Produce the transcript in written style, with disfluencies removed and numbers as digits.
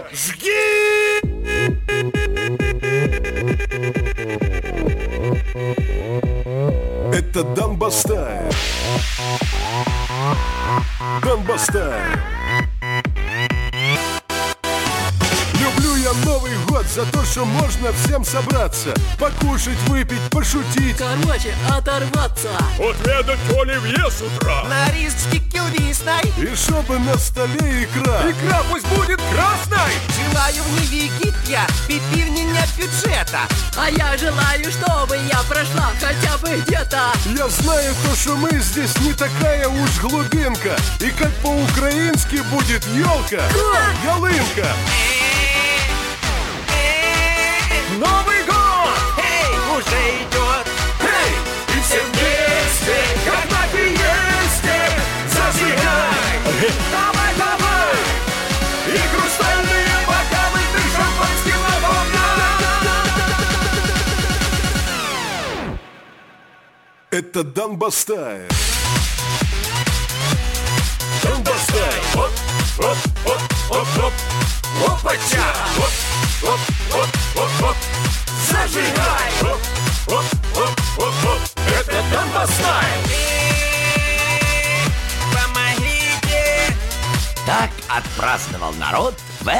Жги! Это Донбасс-стайл. Донбасс-стайл. Люблю я Новый год за то, что можно всем собраться, покушать, выпить, пошутить. Короче, оторваться. Отведать оливье с утра. На риске килдисной. И чтобы на столе икра. Икра пусть будет красной. Желаю в невегипья, пипирнения бюджета. А я желаю, чтобы я прошла хотя бы где-то. Я знаю то, что мы здесь не такая уж глубинка. И как по-украински будет елка, ялынка. Новый год! Эй, уже идет. Эй! И все вместе, как на фиесте, зажигай! Давай, давай! И хрустальные бокалы ты шампанским наполняй! Это Донбасс-стайл. Донбасс-стайл! Оп, оп, оп, оп, оп! Опача! Оп, оп, оп, оп, оп! Зажигай! Оп, оп, оп, оп, оп! Это Донбасс-стайл! Помогите. Так отпраздновал народ